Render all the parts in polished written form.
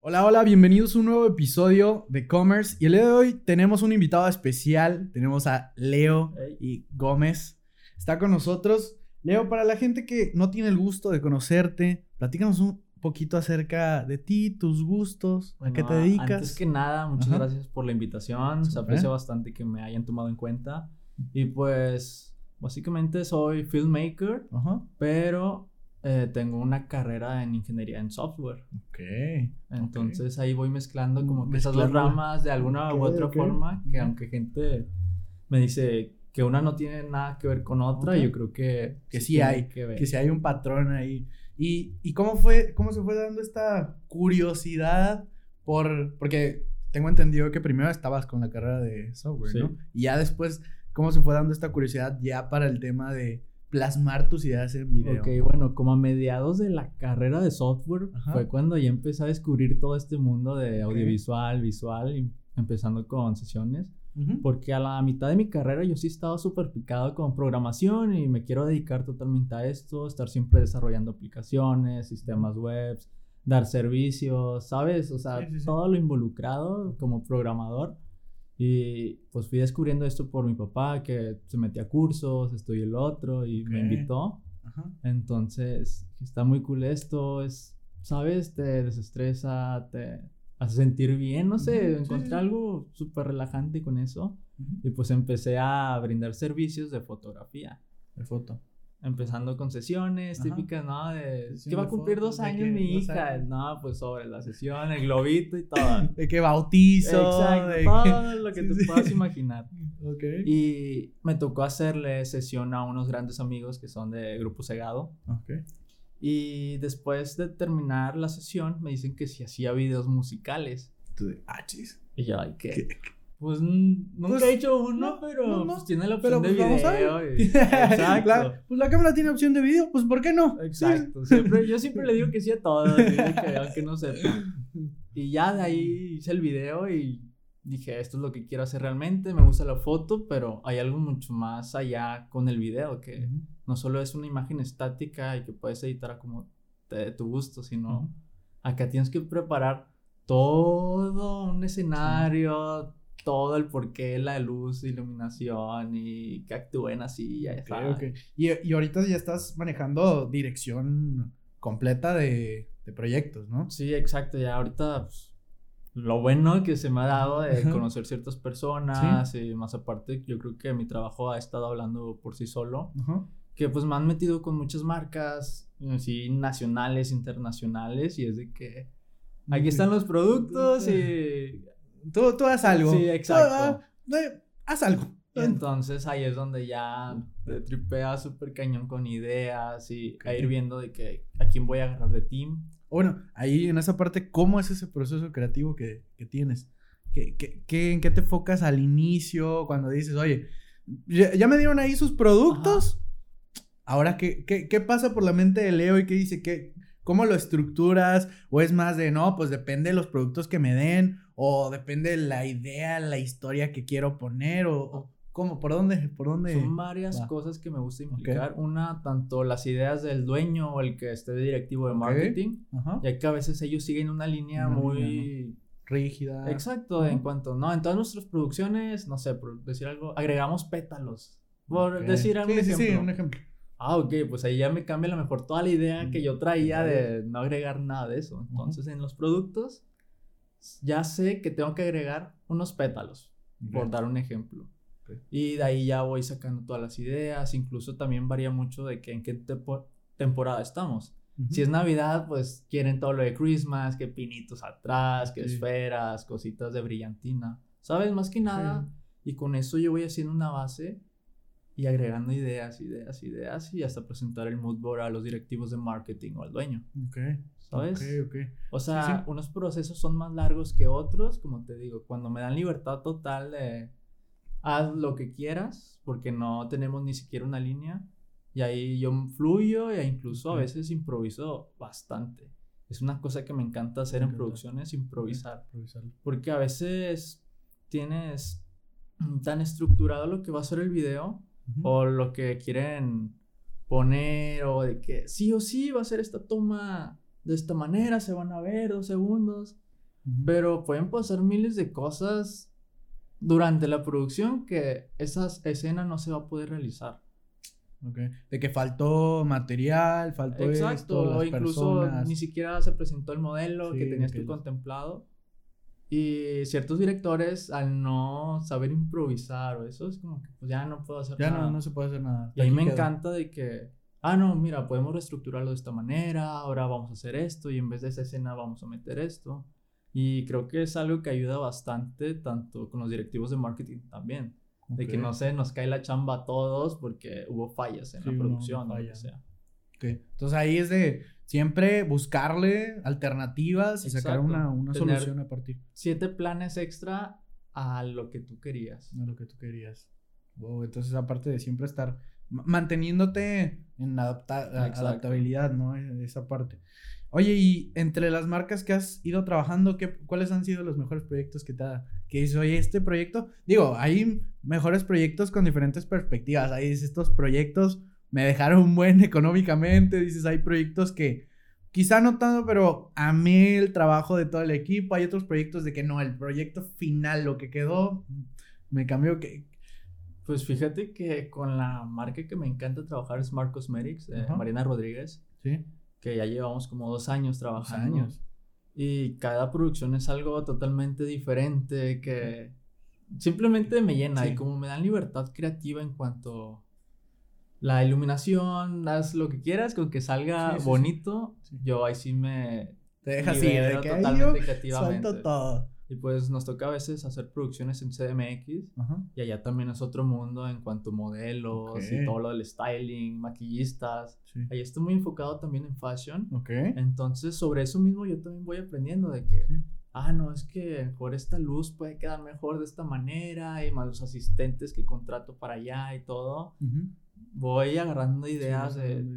Hola, hola, bienvenidos a un nuevo episodio de Commerce. Y el día de hoy tenemos un invitado especial. Tenemos a Leo y Gómez. Está con nosotros. Leo, para la gente que no tiene el gusto de conocerte, platícanos un poquito acerca de ti, tus gustos, a qué te dedicas. Antes que nada, muchas gracias por la invitación. Se aprecia bastante que me hayan tomado en cuenta. Y pues, básicamente soy filmmaker, pero tengo una carrera en ingeniería en software. Entonces ahí voy mezclando como que esas dos ramas de alguna u otra forma, que aunque gente me dice que una no tiene nada que ver con otra, yo creo que sí hay, que sí hay un patrón ahí. ¿Y cómo se fue dando esta curiosidad porque tengo entendido que primero estabas con la carrera de software, ¿no? Y ya después, ¿cómo se fue dando esta curiosidad ya para el tema de plasmar tus ideas en video? Ok, bueno, como a mediados de la carrera de software fue cuando ya empecé a descubrir todo este mundo de audiovisual, visual, y empezando con sesiones. Porque a la mitad de mi carrera yo sí estaba súper picado con programación y me quiero dedicar totalmente a esto, estar siempre desarrollando aplicaciones, sistemas web, dar servicios, ¿sabes? O sea, todo lo involucrado como programador. Y pues fui descubriendo esto por mi papá, que se metía a cursos, esto y el otro, y me invitó. Entonces, está muy cool esto, ¿sabes? Te desestresa, te hace sentir bien, no sé, encontré algo súper relajante con eso. Y pues empecé a brindar servicios de fotografía. De foto. Empezando con sesiones típicas, ¿no? Que va a cumplir 2 años mi hija. No, pues sobre la sesión, el globito y todo. De que bautizo. Exacto, todo lo que te puedas imaginar. Y me tocó hacerle sesión a unos grandes amigos que son de Grupo Segado. Y después de terminar la sesión, me dicen que si hacía videos musicales. Chis. Y yo, ay, ¿qué? Pues nunca he hecho uno, pero pues tiene la opción de video. Exacto. Pues la cámara tiene opción de video, pues ¿por qué no? Exacto. Yo siempre le digo que sí a todo, aunque no sepa. Y ya de ahí hice el video y dije, esto es lo que quiero hacer realmente. Me gusta la foto, pero hay algo mucho más allá con el video, que no solo es una imagen estática y que puedes editar a como de tu gusto, sino acá tienes que preparar todo un escenario, todo el porqué, la luz, iluminación y que actúen así. Y ahorita ya estás manejando dirección completa de proyectos, ¿no? Sí, exacto. Ya ahorita pues, lo bueno que se me ha dado de conocer ciertas personas y más aparte yo creo que mi trabajo ha estado hablando por sí solo. Que pues me han metido con muchas marcas, sí, nacionales, internacionales, y es de que aquí están los productos y tú haz algo. Sí, exacto. Haz algo. Y entonces ahí es donde ya te tripeas súper cañón con ideas y a ir viendo de que a quién voy a agarrar de team. Bueno, ahí en esa parte, ¿cómo es ese proceso creativo que tienes? ¿En qué te enfocas al inicio? Cuando dices, oye, ya me dieron ahí sus productos. Ahora, ¿qué pasa por la mente de Leo y qué dice? ¿Cómo lo estructuras? ¿O es más de, no, pues depende de los productos que me den? ¿O depende de la idea, la historia que quiero poner? ¿O cómo? ¿Por dónde? Son varias cosas que me gusta implicar. Una, tanto las ideas del dueño o el que esté de directivo de marketing, ya que a veces ellos siguen una línea muy rígida. Exacto, en cuanto, no, en todas nuestras producciones, no sé, por decir algo, agregamos pétalos. Por decir algún ejemplo. Sí, un ejemplo. Ok, pues ahí ya me cambia a lo mejor toda la idea que yo traía de no agregar nada de eso. Entonces, en los productos, ya sé que tengo que agregar unos pétalos, por dar un ejemplo. Y de ahí ya voy sacando todas las ideas. Incluso también varía mucho de que en qué temporada estamos. Si es Navidad, pues quieren todo lo de Christmas, que pinitos atrás, que esferas, cositas de brillantina. ¿Sabes? Más que nada. Y con eso yo voy haciendo una base y agregando ideas y hasta presentar el mood board a los directivos de marketing o al dueño. ¿Sabes? O sea, unos procesos son más largos que otros, como te digo, cuando me dan libertad total de haz lo que quieras, porque no tenemos ni siquiera una línea, y ahí yo fluyo e incluso a veces improviso bastante. Es una cosa que me encanta hacer en producciones, improvisar. Porque a veces tienes tan estructurado lo que va a ser el video o lo que quieren poner, o de que sí o sí va a ser esta toma de esta manera, se van a ver 2 segundos, Pero pueden pasar miles de cosas durante la producción que esa escena no se va a poder realizar. Okay. De que faltó material, faltó Exacto, esto, o las incluso personas. ni siquiera se presentó el modelo Sí, que tenías que tú contemplado. Y ciertos directores, al no saber improvisar o eso, es como que pues ya no puedo hacer ya nada. no se puede hacer nada. Y a mí Aquí me quedó. encanta de que, no, mira, podemos reestructurarlo de esta manera, ahora vamos a hacer esto y en vez de esa escena vamos a meter esto. Y creo que es algo que ayuda bastante, tanto con los directivos de marketing también. De que no se nos cae la chamba a todos porque hubo fallas en la producción o lo que sea. Okay. Entonces ahí es de siempre buscarle alternativas y sacar una solución a partir. 7 planes extra a lo que tú querías. A lo que tú querías. Wow, entonces aparte de siempre estar manteniéndote en adaptabilidad, ¿no? Esa parte. Oye, y entre las marcas que has ido trabajando, ¿cuáles han sido los mejores proyectos que dices, oye, este proyecto? Digo, hay mejores proyectos con diferentes perspectivas. Hay estos proyectos me dejaron buen económicamente. Dices, hay proyectos que quizá no tanto, pero amé el trabajo de todo el equipo. Hay otros proyectos de que no, el proyecto final, lo que quedó, me cambió que... Pues fíjate que con la marca que me encanta trabajar, Smart Cosmetics, Mariana Rodríguez. Sí. Que ya llevamos como 2 años trabajando. 2 años. Y cada producción es algo totalmente diferente que simplemente me llena. Y como me dan libertad creativa en cuanto la iluminación, haz lo que quieras, con que salga bonito, yo ahí sí me te dejas ir de que totalmente creativamente. Suelto todo. Y pues nos toca a veces hacer producciones en CDMX. Y allá también es otro mundo en cuanto a modelos y todo lo del styling, maquillistas. Ahí estoy muy enfocado también en fashion. Entonces sobre eso mismo yo también voy aprendiendo de que no, es que por esta luz puede quedar mejor de esta manera, y más los asistentes que contrato para allá y todo. Voy agarrando ideas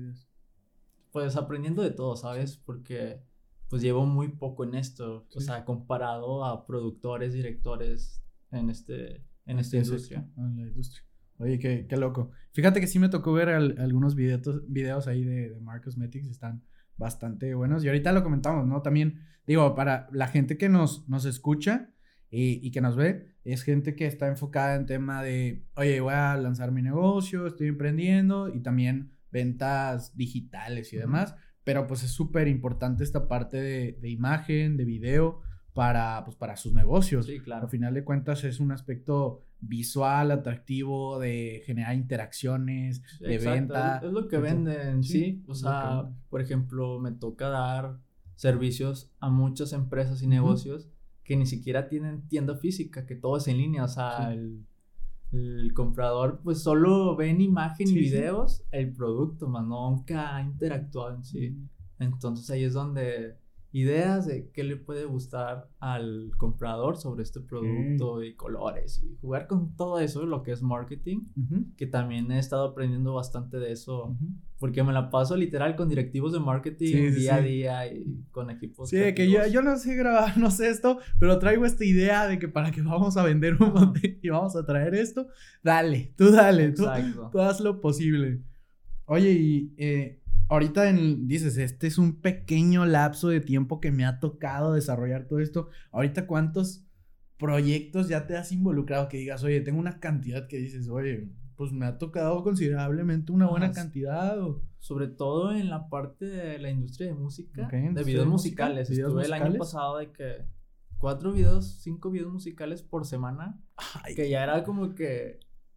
pues aprendiendo de todo, ¿sabes? Porque pues llevo muy poco en esto, o sea, comparado a productores, directores en esta industria. En la industria. Oye, qué loco. Fíjate que sí me tocó ver algunos videos ahí de Smart Cosmetics, están bastante buenos. Y ahorita lo comentamos, ¿no? También, digo, para la gente que nos escucha y que nos ve, es gente que está enfocada en tema de, oye, voy a lanzar mi negocio, estoy emprendiendo, y también ventas digitales y demás. Pero pues es súper importante esta parte de imagen, de video, para sus negocios. Sí, claro. Al final de cuentas es un aspecto visual, atractivo, de generar interacciones, de venta. Es lo que venden, sí. O sea, por ejemplo, me toca dar servicios a muchas empresas y negocios que ni siquiera tienen tienda física, que todo es en línea. O sea, el comprador pues solo ve en imagen y videos el producto, más nunca ha interactuado en sí. Entonces ahí es donde ideas de qué le puede gustar al comprador sobre este producto y colores y jugar con todo eso, lo que es marketing, que también he estado aprendiendo bastante de eso, porque me la paso literal con directivos de marketing día a día y con equipos creativos. Que yo no sé grabar, no sé esto, pero traigo esta idea de que para que vamos a vender un montón y vamos a traer esto, dale, tú haz lo posible. Oye, y ahorita dices, este es un pequeño lapso de tiempo que me ha tocado desarrollar todo esto. Ahorita, ¿cuántos proyectos ya te has involucrado? Que digas, oye, tengo una cantidad que dices, oye, pues me ha tocado considerablemente una buena cantidad. Sobre todo en la parte de la industria de música, de videos musicales. Estuve el año pasado de que 4 videos, 5 videos musicales por semana. Que ya era como que...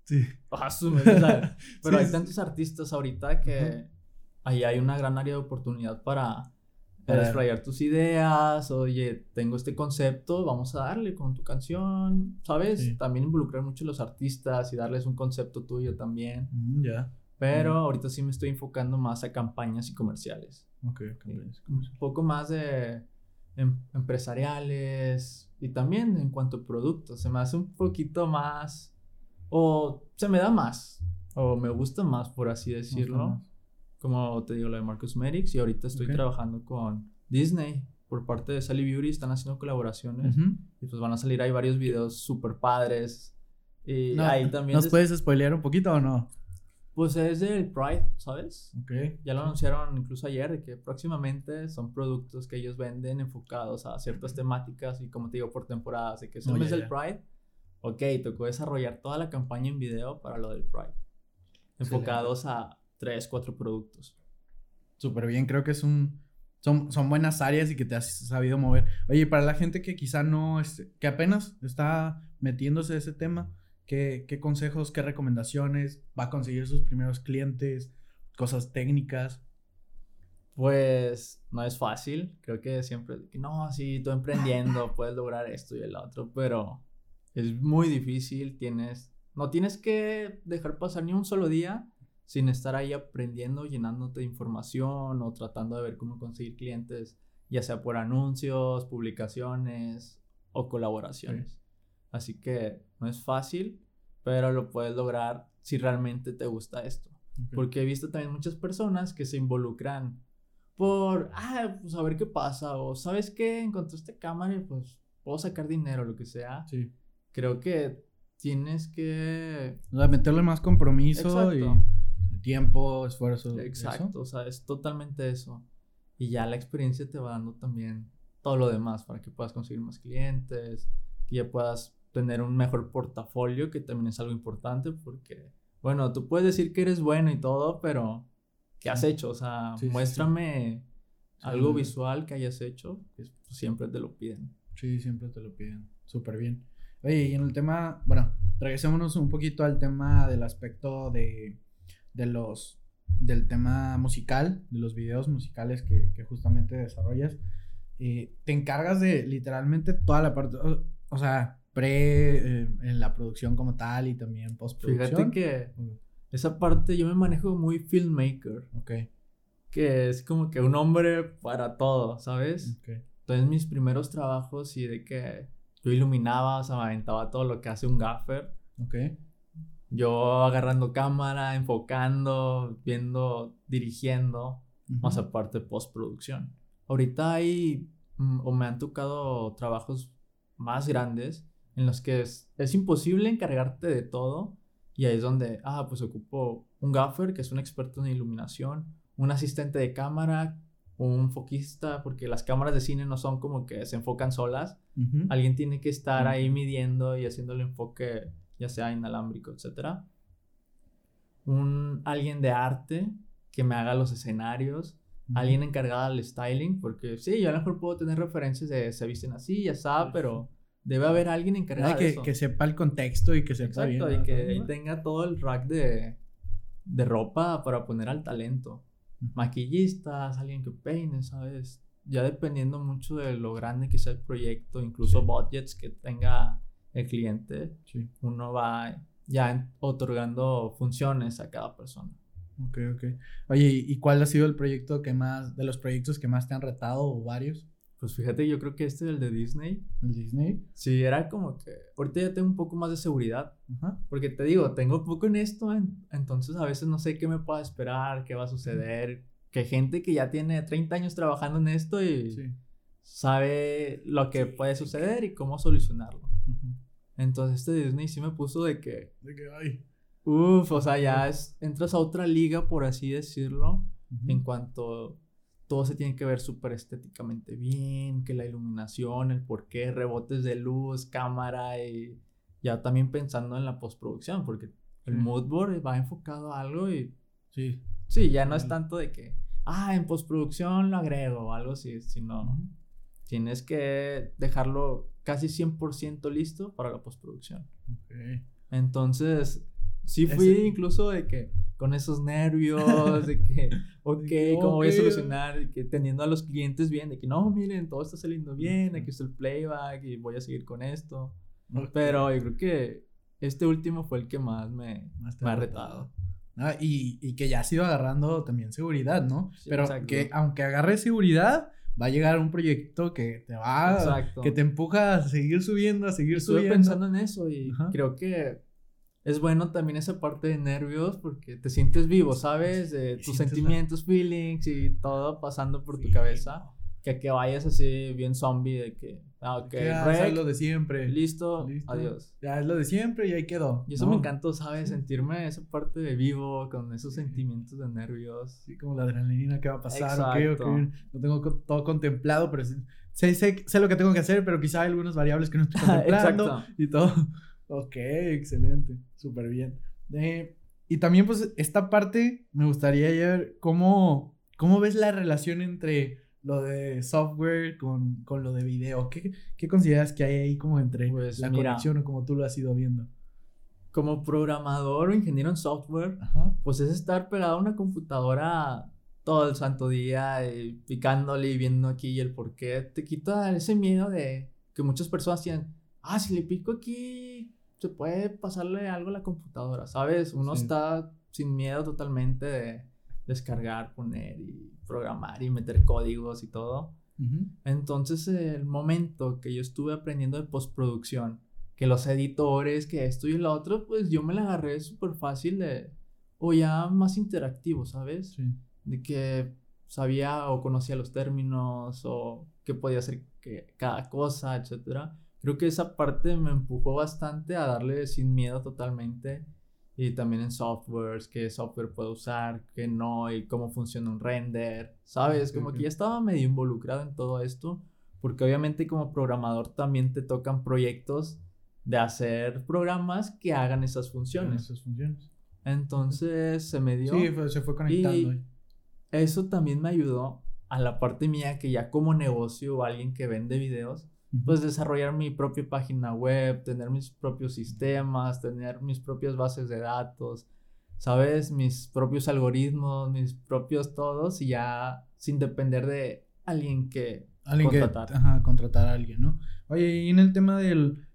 Pero hay tantos artistas ahorita que... Ahí hay una gran área de oportunidad para explayar tus ideas. Oye, tengo este concepto, vamos a darle con tu canción, ¿sabes? También involucrar mucho a los artistas y darles un concepto tuyo también. Pero ahorita sí me estoy enfocando más a campañas y comerciales. Un poco más de empresariales y también en cuanto a productos. Se me hace un poquito más, o se me da más, o me gusta más, por así decirlo. Como te digo, lo de Smart Cosmetics, y ahorita estoy trabajando con Disney por parte de Sally Beauty, están haciendo colaboraciones y pues van a salir ahí varios videos súper padres y ahí también... ¿Nos puedes spoilear un poquito o no? Pues es del Pride, ¿sabes? Ok. Ya lo anunciaron incluso ayer, de que próximamente son productos que ellos venden enfocados a ciertas temáticas y, como te digo, por temporadas, de que es el mes del Pride. Ok, tocó desarrollar toda la campaña en video para lo del Pride, enfocados a 3, 4 productos. Súper bien, creo que son buenas áreas y que te has sabido mover. Oye, para la gente que quizá no, que apenas está metiéndose en ese tema, ¿qué consejos, qué recomendaciones? ¿Va a conseguir sus primeros clientes? ¿Cosas técnicas? Pues no es fácil, creo que siempre, no, sí, tú emprendiendo puedes lograr esto y el otro, pero es muy difícil, no tienes que dejar pasar ni un solo día sin estar ahí aprendiendo, llenándote de información o tratando de ver cómo conseguir clientes, ya sea por anuncios, publicaciones o colaboraciones. Sí. Así que no es fácil, pero lo puedes lograr si realmente te gusta esto. Okay. Porque he visto también muchas personas que se involucran por, pues a ver qué pasa, o ¿sabes qué? Encontré esta cámara y pues puedo sacar dinero, lo que sea. Sí. Creo que tienes que... O sea, meterle más compromiso. Exacto. Y tiempo, esfuerzo. Exacto, ¿eso? O sea, es totalmente eso. Y ya la experiencia te va dando también todo lo demás para que puedas conseguir más clientes, que ya puedas tener un mejor portafolio, que también es algo importante porque, bueno, tú puedes decir que eres bueno y todo, pero ¿qué has hecho? O sea, muéstrame algo visual que hayas hecho, que siempre te lo piden. Sí, siempre te lo piden. Súper bien. Oye, y en el tema, bueno, regresémonos un poquito al tema del aspecto del tema musical, de los videos musicales que justamente desarrollas. Te encargas de literalmente toda la parte, o sea, en la producción como tal y también postproducción. Fíjate que esa parte yo me manejo muy filmmaker. Ok. Que es como que un hombre para todo, ¿sabes? Okay. Entonces mis primeros trabajos y de que yo iluminaba, o sea, me aventaba todo lo que hace un gaffer. Ok. Yo agarrando cámara, enfocando, viendo, dirigiendo, más aparte postproducción. Ahorita hay, o me han tocado trabajos más grandes en los que es imposible encargarte de todo, y ahí es donde, pues ocupo un gaffer que es un experto en iluminación, un asistente de cámara, un foquista, porque las cámaras de cine no son como que se enfocan solas. Alguien tiene que estar ahí midiendo y haciendo el enfoque, ya sea inalámbrico, etc. Alguien de arte que me haga los escenarios, alguien encargado del styling, porque sí, yo a lo mejor puedo tener referencias de se visten así, ya está, pero debe haber alguien encargado de eso. Que sepa el contexto y que sepa bien. Exacto, y que tenga todo el rack de ropa para poner al talento. Maquillistas, alguien que peine, ¿sabes? Ya dependiendo mucho de lo grande que sea el proyecto, incluso budgets que tenga el cliente, uno va ya otorgando funciones a cada persona. Ok. Oye, ¿y cuál ha sido el proyecto de los proyectos que más te han retado o varios? Pues fíjate, yo creo que es el de Disney. ¿El Disney? Sí, era como que ahorita ya tengo un poco más de seguridad. Porque te digo, tengo poco en esto, entonces a veces no sé qué me pueda esperar, qué va a suceder. Que gente que ya tiene 30 años trabajando en esto y sabe lo que puede suceder y cómo solucionarlo. Entonces este Disney sí me puso de que o sea, ya entras a otra liga, por así decirlo, en cuanto todo se tiene que ver súper estéticamente bien, que la iluminación, el porqué, rebotes de luz, cámara, y ya también pensando en la postproducción, porque el mood board va enfocado a algo y sí, ya no es tanto de que en postproducción lo agrego o algo así, sino tienes que dejarlo casi 100% listo para la postproducción. Entonces sí fui incluso de que con esos nervios, de que, ¿cómo voy a solucionar? De que teniendo a los clientes bien, de que no, miren, todo está saliendo bien, aquí está el playback y voy a seguir con esto. Pero yo creo que este último fue el que más me ha retado. Y que ya has ido agarrando también seguridad, ¿no? Sí, pero exacto. Que aunque agarres seguridad, va a llegar un proyecto que te que te empuja a seguir subiendo, Estuve pensando en eso y creo que es bueno también esa parte de nervios porque te sientes vivo, ¿sabes? De tus sentimientos, feelings y todo pasando por tu cabeza. que vayas así bien zombie de que, ok, es lo de siempre. Listo, adiós. Ya es lo de siempre y ahí quedó. Y eso me encantó, ¿sabes? Sentirme esa parte de vivo, con esos sentimientos de nervios. Sí, como la adrenalina que va a pasar, Exacto. ok. No tengo todo contemplado, pero sé lo que tengo que hacer, pero quizá hay algunas variables que no estoy contemplando. Exacto. Y todo. Ok, excelente. Súper bien. Y también, pues, esta parte me gustaría ver cómo ves la relación entre lo de software con lo de video. ¿Qué consideras que hay ahí como entre pues la conexión o como tú lo has ido viendo? Como programador o ingeniero en software, pues es estar pegado a una computadora todo el santo día y picándole y viendo aquí el por qué. Te quita ese miedo de que muchas personas tienen, si le pico aquí se puede pasarle algo a la computadora, ¿sabes? Uno está sin miedo totalmente de descargar, poner y programar y meter códigos y todo. Entonces el momento que yo estuve aprendiendo de postproducción, que los editores, que esto y lo otro, pues yo me la agarré súper fácil o ya más interactivo, ¿sabes? Sí. De que sabía o conocía los términos o qué podía hacer cada cosa, etcétera. Creo que esa parte me empujó bastante a darle sin miedo totalmente. Y también en softwares, qué software puedo usar, qué no, y cómo funciona un render, ¿sabes? Como que ya estaba medio involucrado en todo esto, porque obviamente como programador también te tocan proyectos de hacer programas que hagan esas funciones. Entonces se me dio. Sí, se fue conectando. Y eso también me ayudó a la parte mía que ya como negocio o alguien que vende videos, pues desarrollar mi propia página web, tener mis propios sistemas, tener mis propias bases de datos, ¿sabes? Mis propios algoritmos, mis propios todos y ya sin depender de alguien que contratar. Contratar a alguien, ¿no? Oye, y en el tema del...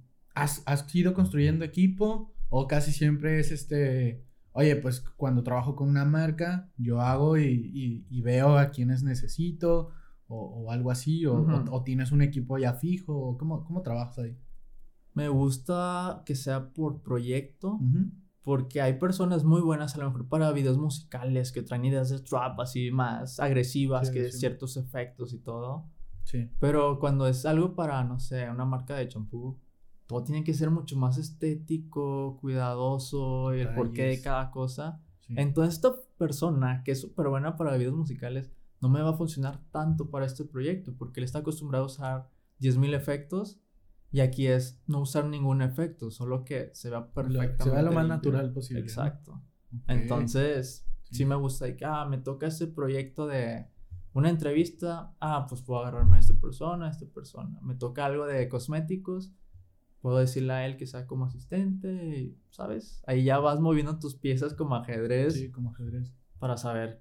¿Has ido construyendo equipo o casi siempre es oye, pues cuando trabajo con una marca, yo hago y veo a quienes necesito o algo así, o tienes un equipo ya fijo, o ¿cómo trabajas ahí? Me gusta que sea por proyecto, porque hay personas muy buenas a lo mejor para videos musicales que traen ideas de trap así más agresivas, ciertos efectos y todo. Sí. Pero cuando es algo para, no sé, una marca de champú, todo tiene que ser mucho más estético, cuidadoso, el porqué de cada cosa. Sí. Entonces esta persona que es súper buena para videos musicales no me va a funcionar tanto para este proyecto porque él está acostumbrado a usar 10,000 efectos y aquí es no usar ningún efecto, solo que se vea perfectamente. Se vea lo más natural posible. Exacto. ¿No? Entonces sí me gusta y que me toca este proyecto de una entrevista, pues puedo agarrarme a esta persona. Me toca algo de cosméticos, puedo decirle a él que sea como asistente, y, ¿sabes? Ahí ya vas moviendo tus piezas como ajedrez. Sí, como ajedrez. Para saber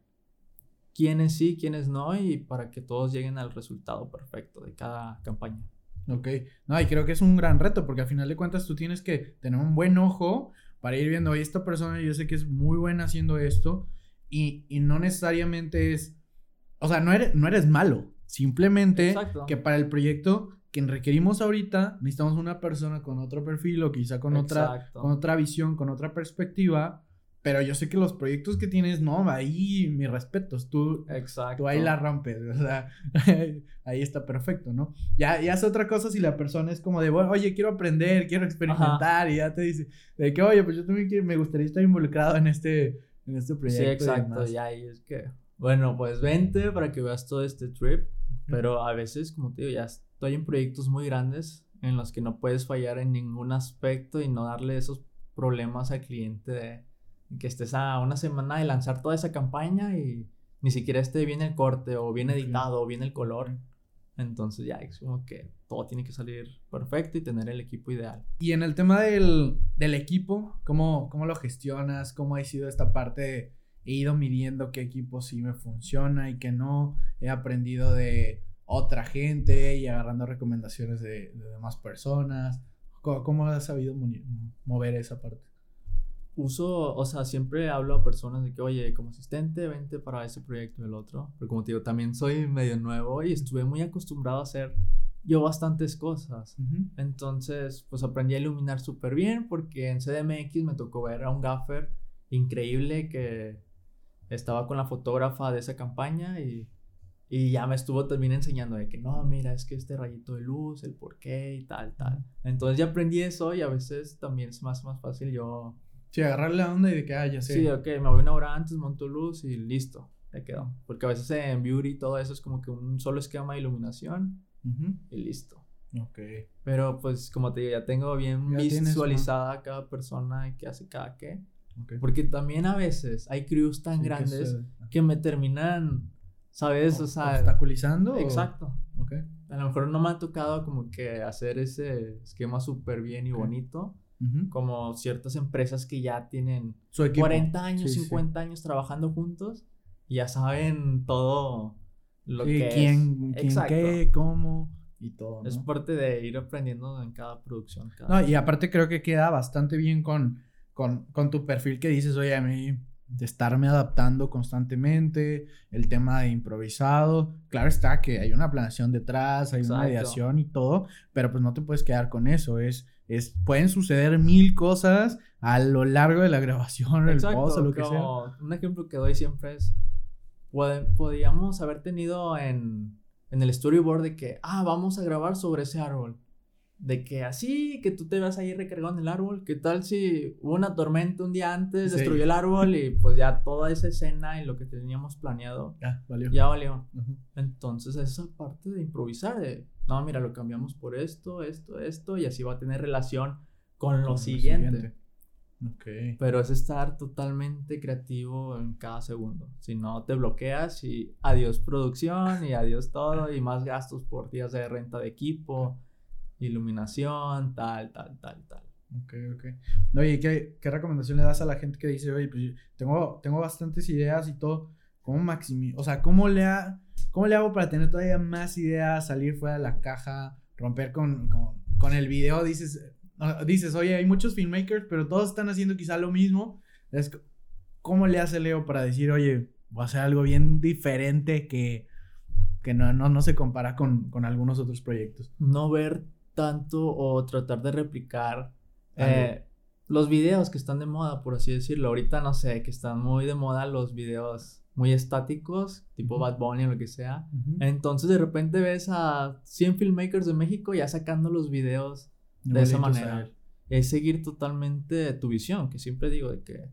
quiénes sí, quiénes no, y para que todos lleguen al resultado perfecto de cada campaña. Ok. No, y creo que es un gran reto, porque al final de cuentas tú tienes que tener un buen ojo para ir viendo, oye, esta persona yo sé que es muy buena haciendo esto, y no necesariamente es, o sea, no eres malo, simplemente que para el proyecto que requerimos ahorita, necesitamos una persona con otro perfil o quizá con otra visión, con otra perspectiva, pero yo sé que los proyectos que tienes, no, ahí mis respetos, tú ahí la rompes, o sea, ahí está perfecto, ¿no? Ya es otra cosa si la persona es como de, bueno, oye, quiero aprender, quiero experimentar, y ya te dice, de que, oye, pues yo también me gustaría estar involucrado en este proyecto. Sí, exacto, ya, y es que, bueno, pues vente para que veas todo este trip, pero a veces, como te digo, ya estoy en proyectos muy grandes en los que no puedes fallar en ningún aspecto y no darle esos problemas al cliente de que estés a una semana de lanzar toda esa campaña y ni siquiera esté bien el corte o bien editado o bien el color. Entonces ya es como que todo tiene que salir perfecto y tener el equipo ideal. Y en el tema del equipo, ¿cómo lo gestionas? ¿Cómo ha sido esta parte? He ido midiendo qué equipo sí me funciona y qué no. He aprendido de otra gente y agarrando recomendaciones de demás personas. ¿Cómo has sabido mover esa parte? Siempre hablo a personas de que, oye, como asistente, vente para ese proyecto y el otro. Pero como te digo, también soy medio nuevo y estuve muy acostumbrado a hacer yo bastantes cosas. Entonces, pues aprendí a iluminar súper bien porque en CDMX me tocó ver a un gaffer increíble que estaba con la fotógrafa de esa campaña y Y ya me estuvo también enseñando de que no, mira, es que este rayito de luz, el por qué y tal. Entonces ya aprendí eso y a veces también es más fácil yo... Sí, agarrarle la onda y de que, ya sé. Sí, ok, me voy una hora antes, monto luz y listo, ya quedó. Porque a veces en beauty todo eso es como que un solo esquema de iluminación y listo. Ok. Pero pues como te digo, ya tengo bien Ya visualizada cada persona y qué hace cada qué. Okay. Porque también a veces hay crews tan grandes que me terminan, ¿sabes? O sea, ¿obstaculizando? Exacto. Okay. A lo mejor no me ha tocado como que hacer ese esquema súper bien y bonito. Como ciertas empresas que ya tienen su equipo. 40 años, 50 años trabajando juntos y ya saben todo lo que quién, qué, cómo y todo, ¿no? Es parte de ir aprendiendo en cada producción. Y aparte creo que queda bastante bien con tu perfil que dices, oye, a mí de estarme adaptando constantemente, el tema de improvisado, claro está que hay una planeación detrás, hay una ideación y todo, pero pues no te puedes quedar con eso, pueden suceder 1000 cosas a lo largo de la grabación, el post o lo que sea. Un ejemplo que doy siempre es, podíamos haber tenido en el storyboard de que, vamos a grabar sobre ese árbol. De que así, que tú te vas ahí recargado en el árbol. ¿Qué tal si hubo una tormenta un día antes, destruyó el árbol y pues ya toda esa escena y lo que teníamos planeado ya valió? Entonces esa parte de improvisar, no, mira, lo cambiamos por esto y así va a tener relación con lo siguiente. Okay. Pero es estar totalmente creativo en cada segundo. Si no, te bloqueas y adiós producción y adiós todo y más gastos por días de renta de equipo, iluminación, tal. Ok. Oye, ¿qué recomendación le das a la gente que dice, oye, pues tengo bastantes ideas y todo? ¿Cómo maximizo? O sea, ¿cómo le hago para tener todavía más ideas, salir fuera de la caja, romper con el video? Dices, oye, hay muchos filmmakers, pero todos están haciendo quizá lo mismo. ¿Cómo le hace Leo para decir, oye, voy a hacer algo bien diferente que no se compara con algunos otros proyectos? No ver tanto o tratar de replicar los videos que están de moda, por así decirlo. Ahorita no sé, que están muy de moda los videos muy estáticos, tipo Bad Bunny o lo que sea. Entonces de repente ves a 100 filmmakers de México ya sacando los videos de esa manera. Es seguir totalmente tu visión, que siempre digo de que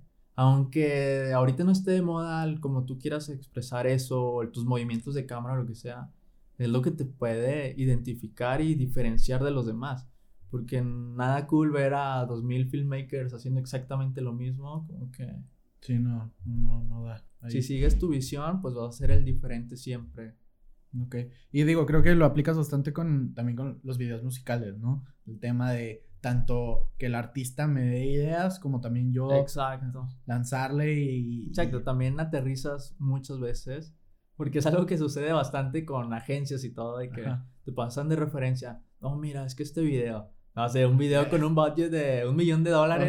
aunque ahorita no esté de moda como tú quieras expresar eso, o tus movimientos de cámara o lo que sea, es lo que te puede identificar y diferenciar de los demás. Porque nada cool ver a 2000 filmmakers haciendo exactamente lo mismo, como que... Sí, no da. Ahí. Si sigues tu visión, pues vas a ser el diferente siempre. Ok. Y digo, creo que lo aplicas bastante también con los videos musicales, ¿no? El tema de tanto que el artista me dé ideas, como también yo... Exacto. Lanzarle Exacto, también aterrizas muchas veces, porque es algo que sucede bastante con agencias y todo, de que te pasan de referencia. No, mira, es que este video... No sé, un video con un budget de $1 millón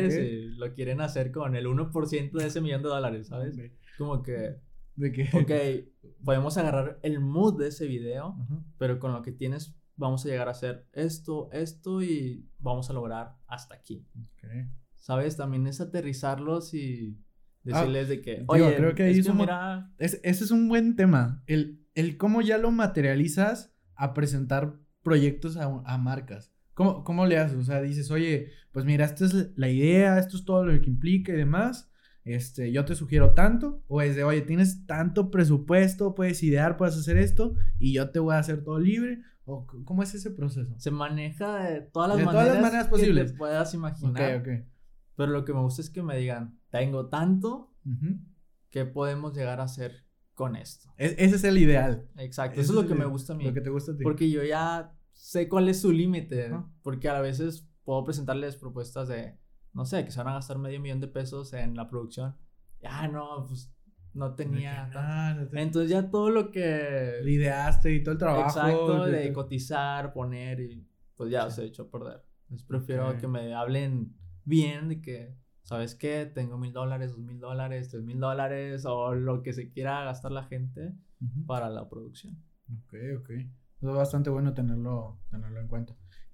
y lo quieren hacer con el 1% de ese $1 millón, ¿sabes? Como que... ¿De qué? Ok, podemos agarrar el mood de ese video, pero con lo que tienes vamos a llegar a hacer esto y vamos a lograr hasta aquí. Okay. ¿Sabes? También es aterrizarlos y decirles de que, oye, creo que ahí mira... Ese es un buen tema, el cómo ya lo materializas a presentar proyectos a marcas. ¿Cómo le haces? O sea, dices, oye, pues mira, esta es la idea, esto es todo lo que implica y demás. Yo te sugiero tanto, o es de, oye, tienes tanto presupuesto, puedes idear, puedes hacer esto, y yo te voy a hacer todo libre, o ¿cómo es ese proceso? Se maneja de todas las maneras posibles que te puedas imaginar. Okay. Pero lo que me gusta es que me digan, tengo tanto, ¿qué podemos llegar a hacer con esto? Ese es el ideal. Exacto, eso es lo que me gusta a mí. Lo que te gusta a ti. Porque yo ya sé cuál es su límite, porque a veces puedo presentarles propuestas de, no sé, que se van a gastar $500,000 en la producción. No, pues no tenía entonces ya todo lo que ideaste y todo el trabajo. Exacto, de cotizar, poner y pues ya se echó a perder. Entonces prefiero que me hablen bien de que, ¿sabes qué? Tengo $1,000, $2,000, $3,000 o lo que se quiera gastar la gente para la producción. Ok. Es bastante bueno tenerlo en cuenta.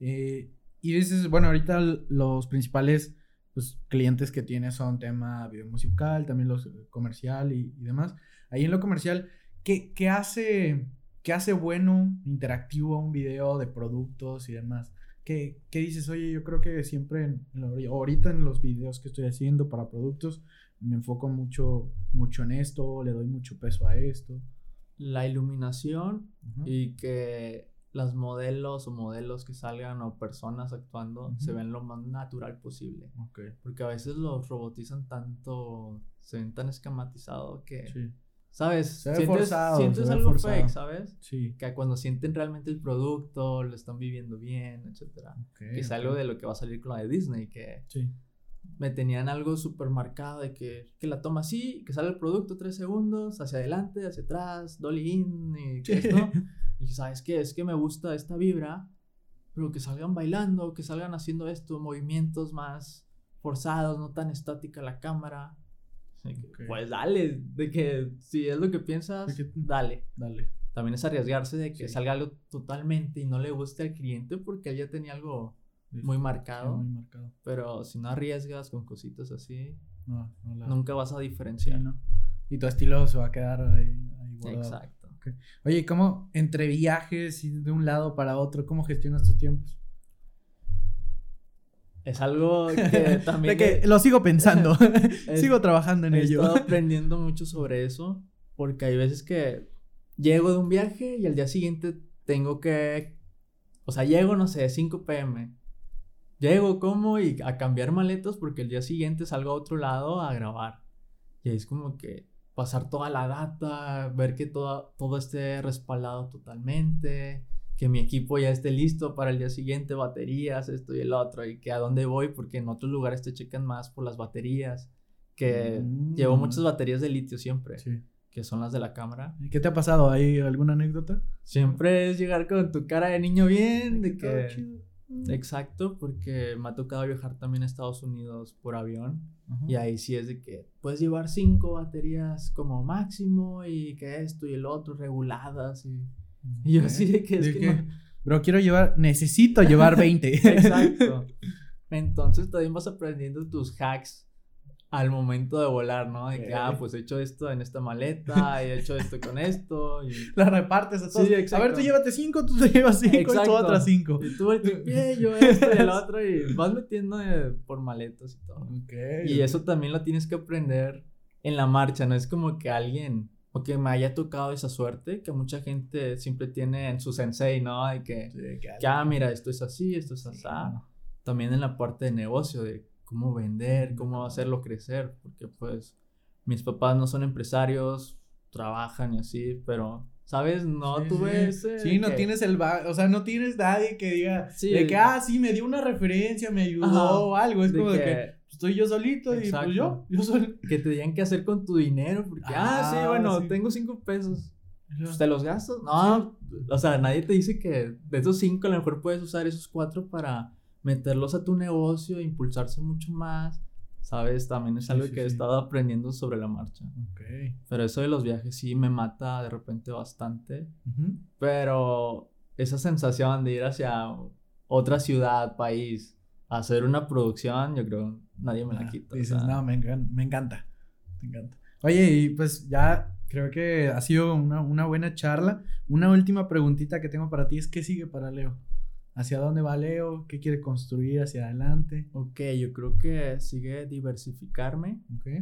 Y dices, bueno, ahorita los principales pues, clientes que tienes son tema video musical, también los comercial y demás. Ahí en lo comercial, ¿qué hace ¿qué hace bueno, interactivo un video de productos y demás? ¿Qué dices? Oye, yo creo que siempre, ahorita en los videos que estoy haciendo para productos, me enfoco mucho en esto, le doy mucho peso a esto. La iluminación y que las modelos que salgan o personas actuando se ven lo más natural posible. Okay. Porque a veces los robotizan tanto, se ven tan esquematizados que, sí. ¿sabes? Se ve forzado. Sientes algo forzado. Fake, ¿sabes? Sí. Que cuando sienten realmente el producto, lo están viviendo bien, etcétera. Que es algo de lo que va a salir con la de Disney, que me tenían algo súper marcado de que la toma así, que sale el producto 3 segundos, hacia adelante, hacia atrás, dolly in y esto. Y dije, ¿sabes qué? Es que me gusta esta vibra, pero que salgan bailando, que salgan haciendo esto, movimientos más forzados, no tan estática la cámara. Pues dale, de que si es lo que piensas, dale. También es arriesgarse de que salga algo totalmente y no le guste al cliente porque él ya tenía algo muy marcado. Muy marcado. Pero si no arriesgas con cositas así, nunca nunca vas a diferenciar. Sí, ¿no? Y tu estilo se va a quedar ahí guardado. Exacto. Okay. Oye, ¿cómo entre viajes y de un lado para otro, cómo gestionas tus tiempos? Es algo que también... de que lo sigo pensando, sigo trabajando en ello. He estado aprendiendo mucho sobre eso, porque hay veces que llego de un viaje y al día siguiente tengo que... O sea, llego, no sé, 5 p.m. Llego, como y a cambiar maletas porque el día siguiente salgo a otro lado a grabar. Y ahí es como que pasar toda la data, ver que todo esté respaldado totalmente, que mi equipo ya esté listo para el día siguiente, baterías, esto y el otro, y que a dónde voy, porque en otros lugares te checan más por las baterías, que llevo muchas baterías de litio siempre, que son las de la cámara. ¿Y qué te ha pasado? ¿Hay alguna anécdota? Siempre es llegar con tu cara de niño bien, de que... Exacto, porque me ha tocado viajar también a Estados Unidos por avión. Y ahí sí es de que puedes llevar 5 baterías como máximo y que esto y el otro reguladas y yo sí de que es que no. Bro, necesito llevar 20. Exacto. Entonces también vas aprendiendo tus hacks al momento de volar, ¿no? De que, pues he hecho esto en esta maleta, he hecho esto con esto. Y... la repartes a todos. Sí, exacto. A ver, tú llévate 5, tú te llevas 5 y tú otras 5. Y tú el tripié, yo esto y el otro. Y vas metiendo por maletas y todo. Y eso también lo tienes que aprender en la marcha. No es como que alguien, o que me haya tocado esa suerte, que mucha gente siempre tiene en su sensei, ¿no? De que, mira, esto es así, esto es así. También en la parte de negocio, de cómo vender, cómo hacerlo crecer, porque pues mis papás no son empresarios, trabajan y así, pero, ¿sabes? No tuve ese... Sí, no tienes o sea, no tienes nadie que diga, de que, sí, me dio una referencia, me ayudó o algo, es como de que estoy yo solito. Exacto. Y pues yo soy... Que te digan qué hacer con tu dinero, porque, sí, bueno, tengo 5 pesos. Pues, ¿te los gastas? No, o sea, nadie te dice que de esos 5 a lo mejor puedes usar esos 4 para meterlos a tu negocio, impulsarse mucho más, ¿sabes? También es algo que he estado aprendiendo sobre la marcha. Pero eso de los viajes sí me mata de repente bastante. Pero esa sensación de ir hacia otra ciudad, país, a hacer una producción, yo creo nadie me la quita. Dices, no, me encanta. Oye, y pues ya creo que ha sido una buena charla. Una última preguntita que tengo para ti es, ¿qué sigue para Leo? ¿Hacia dónde va Leo? ¿Qué quiere construir hacia adelante? Yo creo que sigue diversificarme.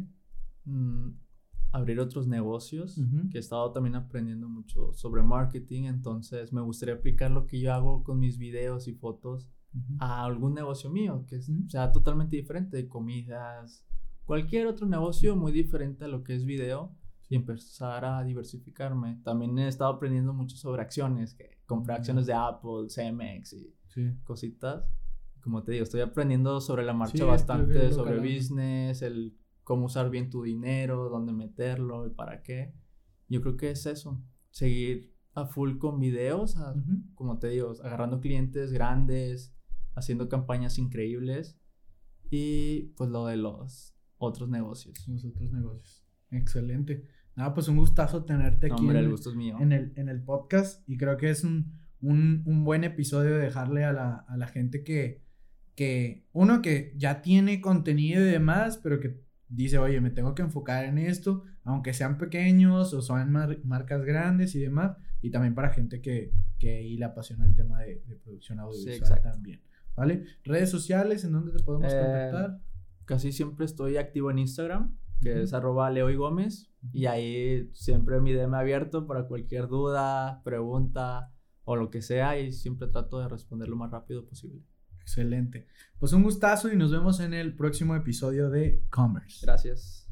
Abrir otros negocios. Que he estado también aprendiendo mucho sobre marketing. Entonces me gustaría aplicar lo que yo hago con mis videos y fotos a algún negocio mío que sea totalmente diferente, de comidas, cualquier otro negocio muy diferente a lo que es video. Y empezar a diversificarme. También he estado aprendiendo mucho sobre acciones, que compré acciones de Apple, CEMEX y cositas. Como te digo, estoy aprendiendo sobre la marcha bastante, sobre business, cómo usar bien tu dinero, dónde meterlo y para qué. Yo creo que es eso, seguir a full con videos, como te digo, agarrando clientes grandes, haciendo campañas increíbles y pues lo de los otros negocios. Excelente. Nada, pues un gustazo tenerte aquí. Hombre, el gusto es mío. En el podcast, y creo que es un buen episodio de dejarle a la gente que uno que ya tiene contenido y demás, pero que dice, oye, me tengo que enfocar en esto, aunque sean pequeños o sean marcas grandes y demás, y también para gente que ahí le apasiona el tema de producción audiovisual también, ¿vale? Redes sociales, ¿en dónde te podemos contactar? Casi siempre estoy activo en Instagram, que es @leoygomez, y ahí siempre mi DM abierto para cualquier duda, pregunta o lo que sea, y siempre trato de responder lo más rápido posible. Excelente. Pues un gustazo y nos vemos en el próximo episodio de Commerce. Gracias.